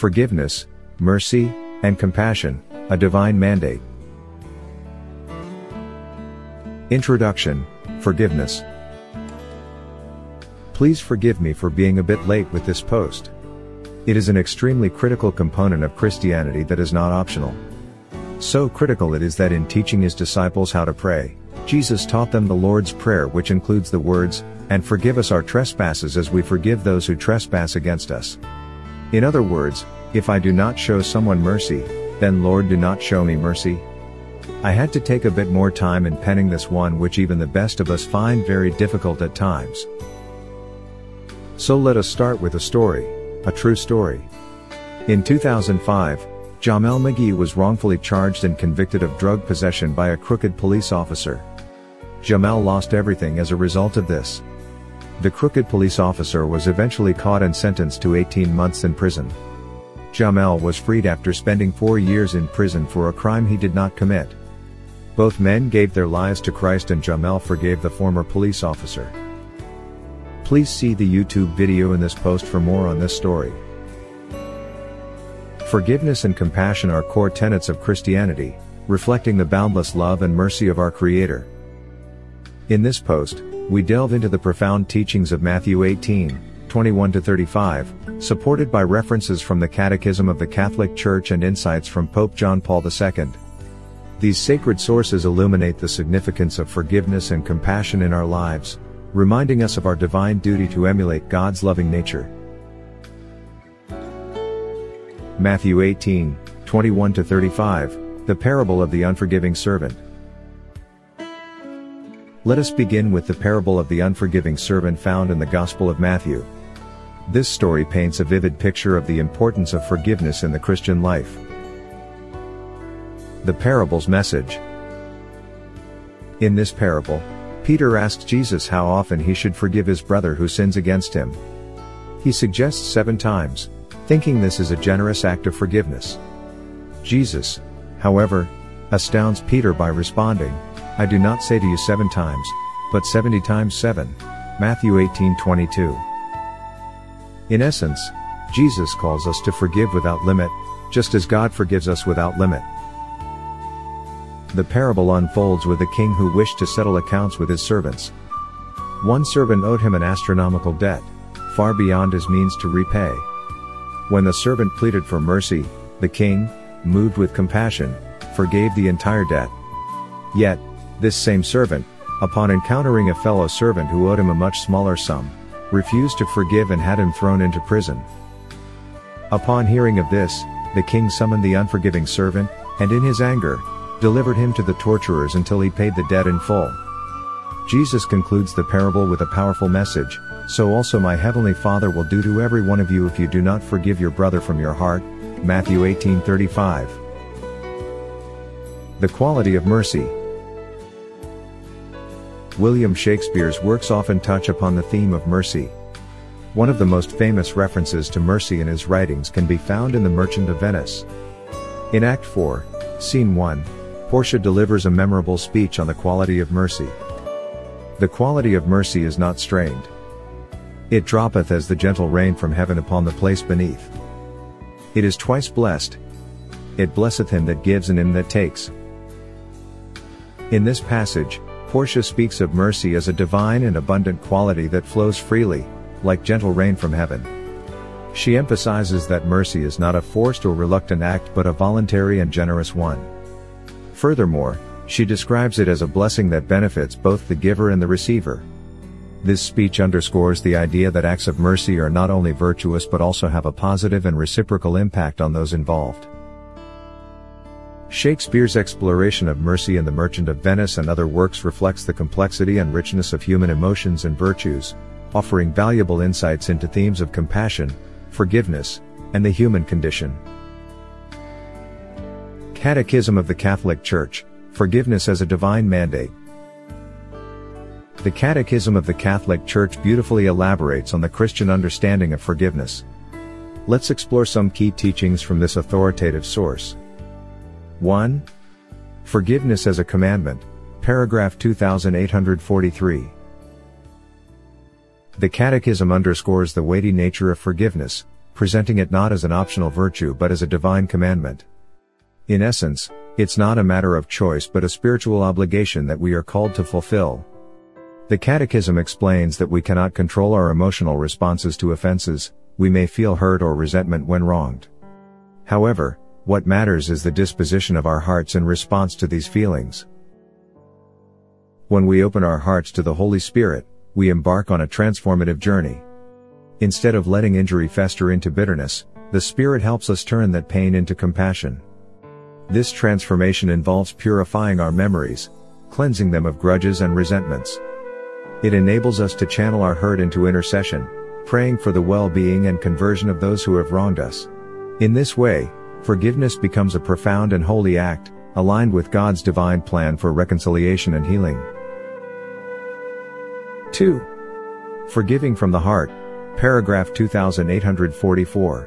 Forgiveness, mercy, and compassion, a divine mandate. Introduction, Forgiveness. Please forgive me for being a bit late with this post. It is an extremely critical component of Christianity that is not optional. So critical it is that in teaching his disciples how to pray, Jesus taught them the Lord's Prayer, which includes the words, "And forgive us our trespasses as we forgive those who trespass against us." In other words, if I do not show someone mercy, then Lord, do not show me mercy. I had to take a bit more time in penning this one, which even the best of us find very difficult at times. So let us start with a story, a true story. In 2005, Jamel McGee was wrongfully charged and convicted of drug possession by a crooked police officer. Jamel lost everything as a result of this. The crooked police officer was eventually caught and sentenced to 18 months in prison. Jamel was freed after spending 4 years in prison for a crime he did not commit. Both men gave their lives to Christ and Jamel forgave the former police officer. Please see the YouTube video in this post for more on this story. Forgiveness and compassion are core tenets of Christianity, reflecting the boundless love and mercy of our Creator. In this post, we delve into the profound teachings of Matthew 18:21-35, supported by references from the Catechism of the Catholic Church and insights from Pope John Paul II. These sacred sources illuminate the significance of forgiveness and compassion in our lives, reminding us of our divine duty to emulate God's loving nature. Matthew 18:21-35, the parable of the unforgiving servant. Let us begin with the parable of the unforgiving servant found in the Gospel of Matthew. This story paints a vivid picture of the importance of forgiveness in the Christian life. The parable's message. In this parable, Peter asks Jesus how often he should forgive his brother who sins against him. He suggests 7 times, thinking this is a generous act of forgiveness. Jesus, however, astounds Peter by responding, "I do not say to you 7 times, but 70 times 7. Matthew 18:22. In essence, Jesus calls us to forgive without limit, just as God forgives us without limit. The parable unfolds with a king who wished to settle accounts with his servants. One servant owed him an astronomical debt, far beyond his means to repay. When the servant pleaded for mercy, the king, moved with compassion, forgave the entire debt. Yet, this same servant, upon encountering a fellow servant who owed him a much smaller sum, refused to forgive and had him thrown into prison. Upon hearing of this, the king summoned the unforgiving servant, and in his anger, delivered him to the torturers until he paid the debt in full. Jesus concludes the parable with a powerful message, "So also my heavenly Father will do to every one of you if you do not forgive your brother from your heart." Matthew 18:35. The quality of mercy. William Shakespeare's works often touch upon the theme of mercy. One of the most famous references to mercy in his writings can be found in The Merchant of Venice. In Act 4, Scene 1, Portia delivers a memorable speech on the quality of mercy. The quality of mercy is not strained. It droppeth as the gentle rain from heaven upon the place beneath. It is twice blessed. It blesseth him that gives and him that takes. In this passage, Portia speaks of mercy as a divine and abundant quality that flows freely, like gentle rain from heaven. She emphasizes that mercy is not a forced or reluctant act but a voluntary and generous one. Furthermore, she describes it as a blessing that benefits both the giver and the receiver. This speech underscores the idea that acts of mercy are not only virtuous but also have a positive and reciprocal impact on those involved. Shakespeare's exploration of mercy in The Merchant of Venice and other works reflects the complexity and richness of human emotions and virtues, offering valuable insights into themes of compassion, forgiveness, and the human condition. Catechism of the Catholic Church, Forgiveness as a Divine Mandate. The Catechism of the Catholic Church beautifully elaborates on the Christian understanding of forgiveness. Let's explore some key teachings from this authoritative source. 1. Forgiveness as a Commandment, paragraph 2843. The Catechism underscores the weighty nature of forgiveness, presenting it not as an optional virtue but as a divine commandment. In essence, it's not a matter of choice but a spiritual obligation that we are called to fulfill. The Catechism explains that we cannot control our emotional responses to offenses. We may feel hurt or resentment when wronged. However, what matters is the disposition of our hearts in response to these feelings. When we open our hearts to the Holy Spirit, we embark on a transformative journey. Instead of letting injury fester into bitterness, the Spirit helps us turn that pain into compassion. This transformation involves purifying our memories, cleansing them of grudges and resentments. It enables us to channel our hurt into intercession, praying for the well-being and conversion of those who have wronged us. In this way, forgiveness becomes a profound and holy act, aligned with God's divine plan for reconciliation and healing. 2. Forgiving from the heart. Paragraph 2844.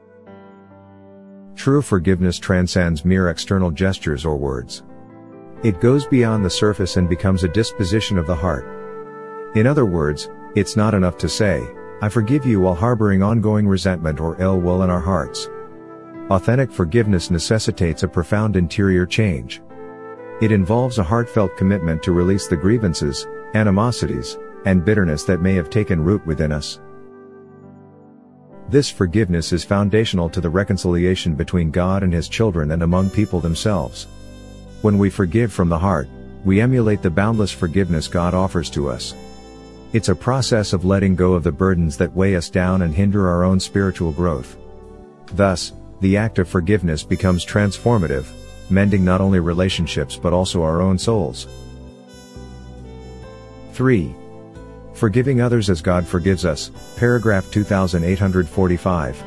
True forgiveness transcends mere external gestures or words. It goes beyond the surface and becomes a disposition of the heart. In other words, it's not enough to say, "I forgive you," while harboring ongoing resentment or ill will in our hearts. Authentic forgiveness necessitates a profound interior change. It involves a heartfelt commitment to release the grievances, animosities, and bitterness that may have taken root within us. This forgiveness is foundational to the reconciliation between God and His children and among people themselves. When we forgive from the heart, we emulate the boundless forgiveness God offers to us. It's a process of letting go of the burdens that weigh us down and hinder our own spiritual growth. Thus, the act of forgiveness becomes transformative, mending not only relationships but also our own souls. 3. Forgiving others as God forgives us. Paragraph 2845.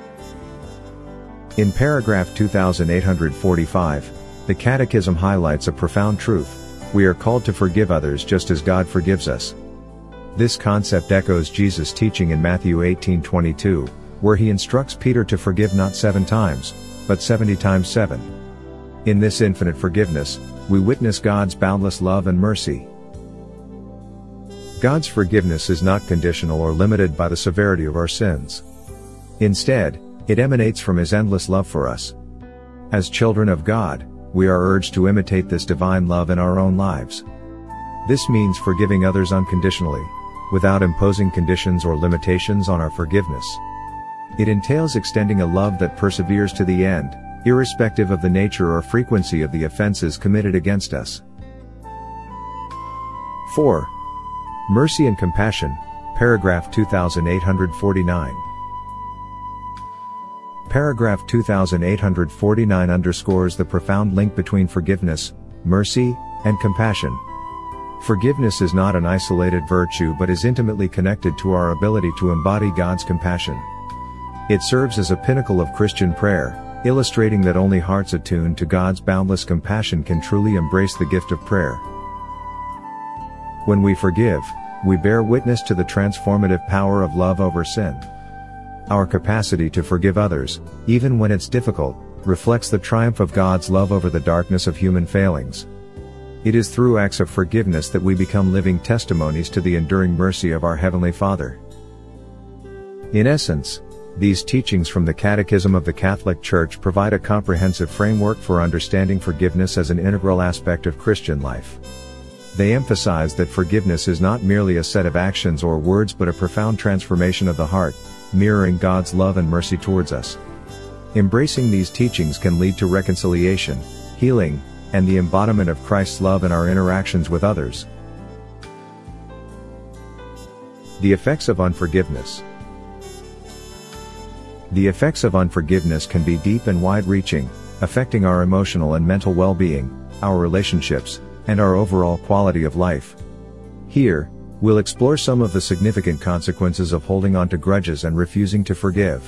In paragraph 2845, the Catechism highlights a profound truth. We are called to forgive others just as God forgives us. This concept echoes Jesus' teaching in Matthew 18:22, where He instructs Peter to forgive not 7 times, but 70 times 7. In this infinite forgiveness, we witness God's boundless love and mercy. God's forgiveness is not conditional or limited by the severity of our sins. Instead, it emanates from His endless love for us. As children of God, we are urged to imitate this divine love in our own lives. This means forgiving others unconditionally, without imposing conditions or limitations on our forgiveness. It entails extending a love that perseveres to the end, irrespective of the nature or frequency of the offenses committed against us. 4. Mercy and compassion. Paragraph 2849. Paragraph 2849 underscores the profound link between forgiveness, mercy, and compassion. Forgiveness is not an isolated virtue but is intimately connected to our ability to embody God's compassion. It serves as a pinnacle of Christian prayer, illustrating that only hearts attuned to God's boundless compassion can truly embrace the gift of prayer. When we forgive, we bear witness to the transformative power of love over sin. Our capacity to forgive others, even when it's difficult, reflects the triumph of God's love over the darkness of human failings. It is through acts of forgiveness that we become living testimonies to the enduring mercy of our Heavenly Father. In essence, these teachings from the Catechism of the Catholic Church provide a comprehensive framework for understanding forgiveness as an integral aspect of Christian life. They emphasize that forgiveness is not merely a set of actions or words but a profound transformation of the heart, mirroring God's love and mercy towards us. Embracing these teachings can lead to reconciliation, healing, and the embodiment of Christ's love in our interactions with others. The effects of unforgiveness. The effects of unforgiveness can be deep and wide-reaching, affecting our emotional and mental well-being, our relationships, and our overall quality of life. Here, we'll explore some of the significant consequences of holding on to grudges and refusing to forgive.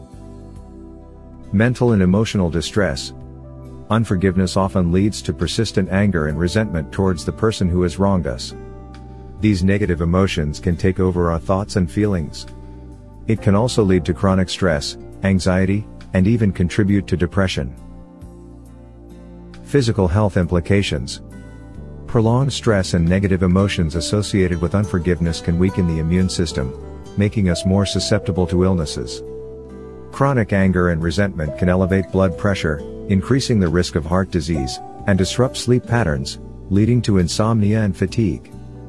Mental and emotional distress. Unforgiveness often leads to persistent anger and resentment towards the person who has wronged us. These negative emotions can take over our thoughts and feelings. It can also lead to chronic stress, anxiety, and even contribute to depression. Physical health implications. Prolonged stress and negative emotions associated with unforgiveness can weaken the immune system, making us more susceptible to illnesses. Chronic anger and resentment can elevate blood pressure, increasing the risk of heart disease, and disrupt sleep patterns, leading to insomnia and fatigue.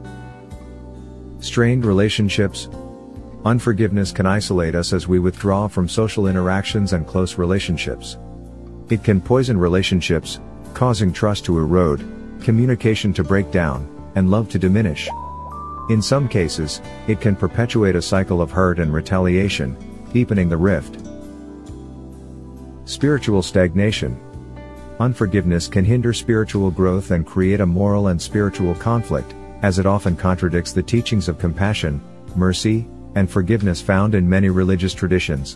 Strained relationships. Unforgiveness can isolate us as we withdraw from social interactions and close relationships. It can poison relationships, causing trust to erode, communication to break down, and love to diminish. In some cases, it can perpetuate a cycle of hurt and retaliation, deepening the rift. Spiritual stagnation. Unforgiveness can hinder spiritual growth and create a moral and spiritual conflict, as it often contradicts the teachings of compassion, mercy, and forgiveness found in many religious traditions.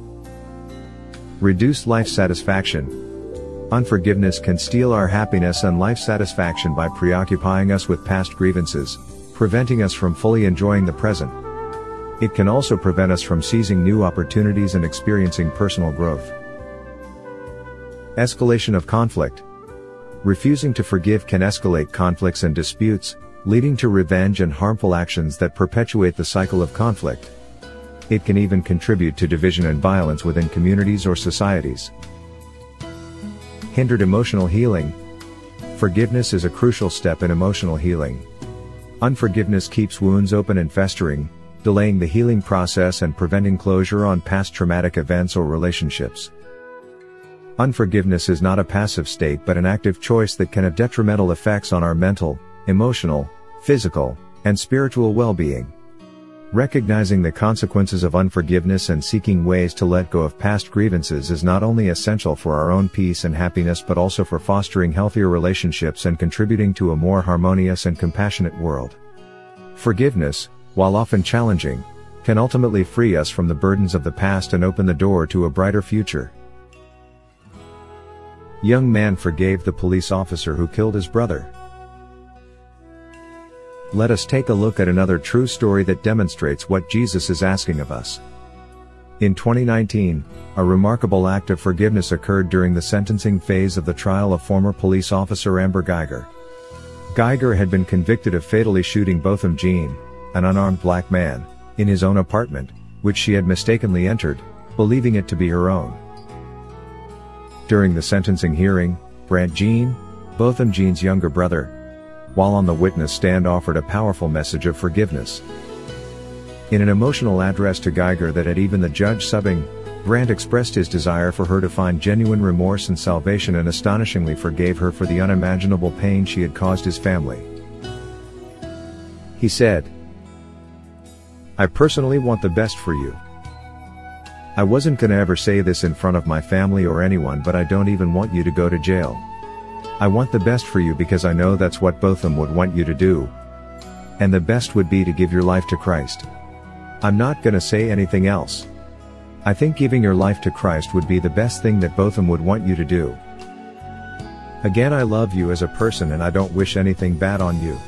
Reduced life satisfaction. Unforgiveness can steal our happiness and life satisfaction by preoccupying us with past grievances, preventing us from fully enjoying the present. It can also prevent us from seizing new opportunities and experiencing personal growth. Escalation of conflict. Refusing to forgive can escalate conflicts and disputes, leading to revenge and harmful actions that perpetuate the cycle of conflict. It can even contribute to division and violence within communities or societies. Hindered emotional healing. Forgiveness is a crucial step in emotional healing. Unforgiveness keeps wounds open and festering, delaying the healing process and preventing closure on past traumatic events or relationships. Unforgiveness is not a passive state but an active choice that can have detrimental effects on our mental, emotional, physical, and spiritual well-being. Recognizing the consequences of unforgiveness and seeking ways to let go of past grievances is not only essential for our own peace and happiness but also for fostering healthier relationships and contributing to a more harmonious and compassionate world. Forgiveness, while often challenging, can ultimately free us from the burdens of the past and open the door to a brighter future. Young man forgave the police officer who killed his brother. Let us take a look at another true story that demonstrates what Jesus is asking of us. In 2019, a remarkable act of forgiveness occurred during the sentencing phase of the trial of former police officer Amber Guyger. Guyger had been convicted of fatally shooting Botham Jean, an unarmed black man, in his own apartment, which she had mistakenly entered, believing it to be her own. During the sentencing hearing, Brant Jean, Botham Jean's younger brother, while on the witness stand offered a powerful message of forgiveness. In an emotional address to Guyger that had even the judge subbing, Brant expressed his desire for her to find genuine remorse and salvation and astonishingly forgave her for the unimaginable pain she had caused his family. He said, "I personally want the best for you. I wasn't gonna ever say this in front of my family or anyone, but I don't even want you to go to jail. I want the best for you because I know that's what Botham would want you to do. And the best would be to give your life to Christ. I'm not gonna say anything else. I think giving your life to Christ would be the best thing that Botham would want you to do. Again, I love you as a person and I don't wish anything bad on you."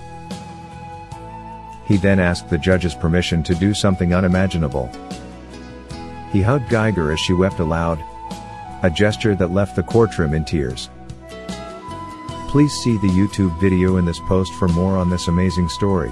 He then asked the judge's permission to do something unimaginable. He hugged Guyger as she wept aloud, a gesture that left the courtroom in tears. Please see the YouTube video in this post for more on this amazing story.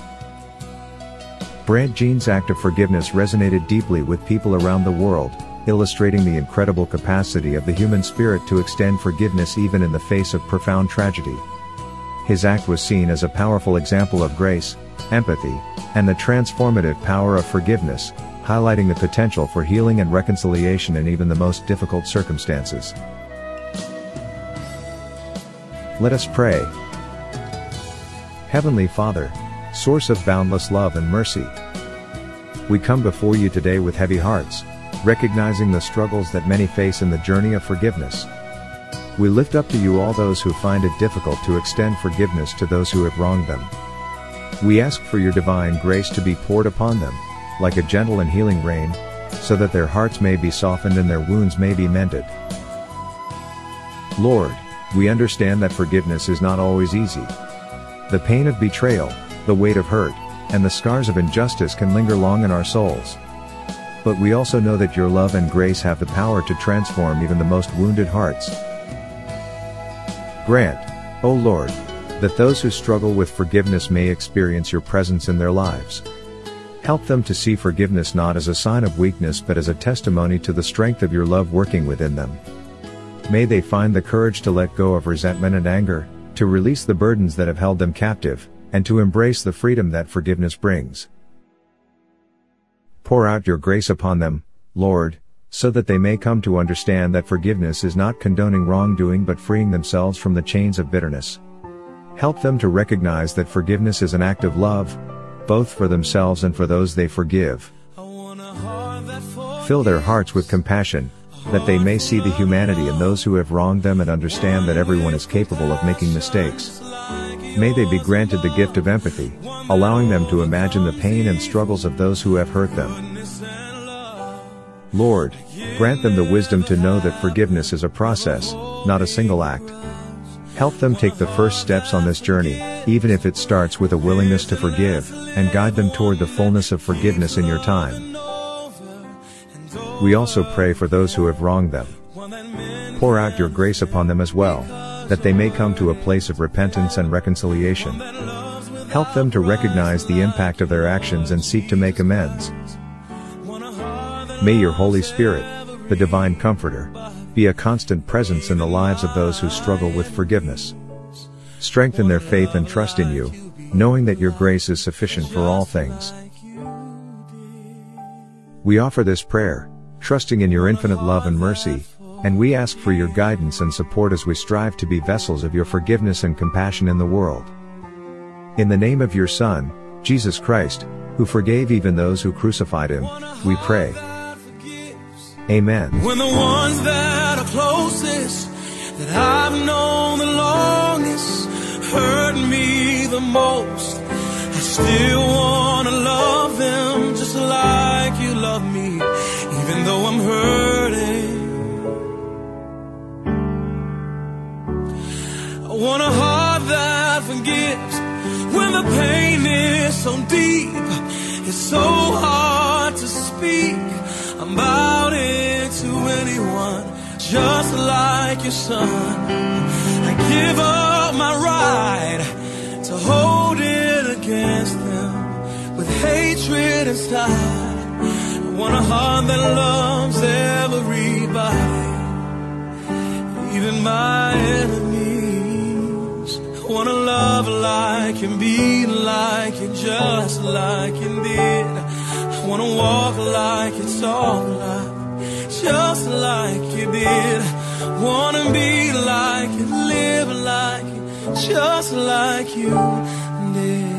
Brant Jean's act of forgiveness resonated deeply with people around the world, illustrating the incredible capacity of the human spirit to extend forgiveness even in the face of profound tragedy. His act was seen as a powerful example of grace, empathy, and the transformative power of forgiveness, highlighting the potential for healing and reconciliation in even the most difficult circumstances. Let us pray. Heavenly Father, source of boundless love and mercy, we come before you today with heavy hearts, recognizing the struggles that many face in the journey of forgiveness. We lift up to you all those who find it difficult to extend forgiveness to those who have wronged them. We ask for your divine grace to be poured upon them, like a gentle and healing rain, so that their hearts may be softened and their wounds may be mended. Lord, we understand that forgiveness is not always easy. The pain of betrayal, the weight of hurt, and the scars of injustice can linger long in our souls. But we also know that your love and grace have the power to transform even the most wounded hearts. Grant, O Lord, that those who struggle with forgiveness may experience your presence in their lives. Help them to see forgiveness not as a sign of weakness but as a testimony to the strength of your love working within them. May they find the courage to let go of resentment and anger, to release the burdens that have held them captive, and to embrace the freedom that forgiveness brings. Pour out your grace upon them, Lord, so that they may come to understand that forgiveness is not condoning wrongdoing but freeing themselves from the chains of bitterness. Help them to recognize that forgiveness is an act of love, both for themselves and for those they forgive. Fill their hearts with compassion, that they may see the humanity in those who have wronged them and understand that everyone is capable of making mistakes. May they be granted the gift of empathy, allowing them to imagine the pain and struggles of those who have hurt them. Lord, grant them the wisdom to know that forgiveness is a process, not a single act. Help them take the first steps on this journey, even if it starts with a willingness to forgive, and guide them toward the fullness of forgiveness in your time. We also pray for those who have wronged them. Pour out your grace upon them as well, that they may come to a place of repentance and reconciliation. Help them to recognize the impact of their actions and seek to make amends. May your Holy Spirit, the divine Comforter, be a constant presence in the lives of those who struggle with forgiveness. Strengthen their faith and trust in you, knowing that your grace is sufficient for all things. We offer this prayer, trusting in your infinite love and mercy, and we ask for your guidance and support as we strive to be vessels of your forgiveness and compassion in the world. In the name of your Son, Jesus Christ, who forgave even those who crucified him, we pray. Amen. When the ones that are closest, that I've known the longest, hurt me the most, I still wanna love them just like you love me, even though I'm hurting. I want a heart that forgives when the pain is so deep, it's so hard to speak about it to anyone, just like your Son. I give up my right to hold it against them with hatred inside. I want a heart that loves everybody, even my enemies. I want to love like you, be like you, just like you did. I want to walk like you, talk like, just like you did. I want to be like you, live like you, just like you did.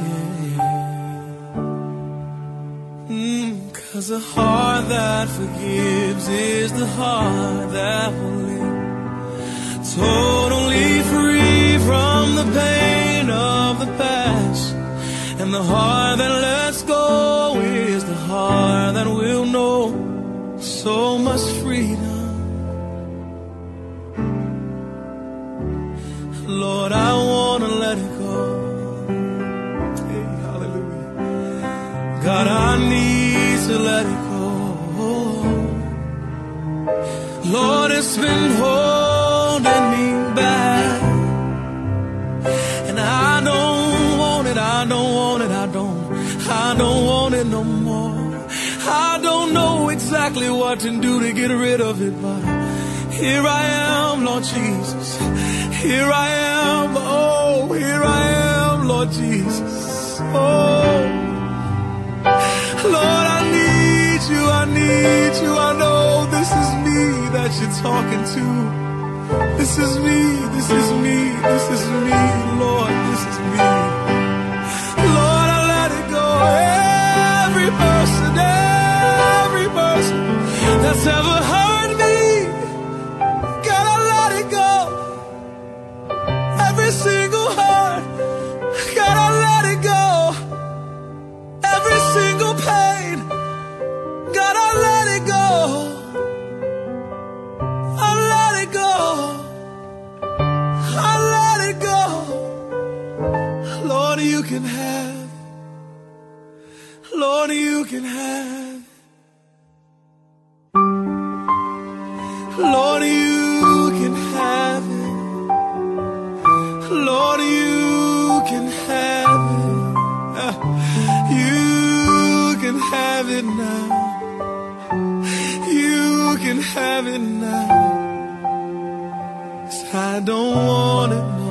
'Cause the heart that forgives is the heart that will live, totally free from the pain of the past. And the heart that lets go is the heart that will know so much freedom. Lord, I want to let it go. Hey, hallelujah. God, I need to let it go. Lord, it's been holding me back, and I don't want it, I don't want it, I don't want it no more. I don't know exactly what to do to get rid of it, but here I am, Lord Jesus. Here I am, oh, here I am, Lord Jesus. Oh, Lord, I need you, I need you. I know this is me that you're talking to. This is me, this is me, this is me, Lord, this is me. Lord, I let it go. Every person that's ever hurt me, God, I let it go. Every single heart, God, I let it go. Every single pain, God, I let it go. I let it go. I let it go. Lord, you can have. Lord, you can have. Lord, you can have it. Lord, you can have it. You can can have it now, 'cause I don't want it now.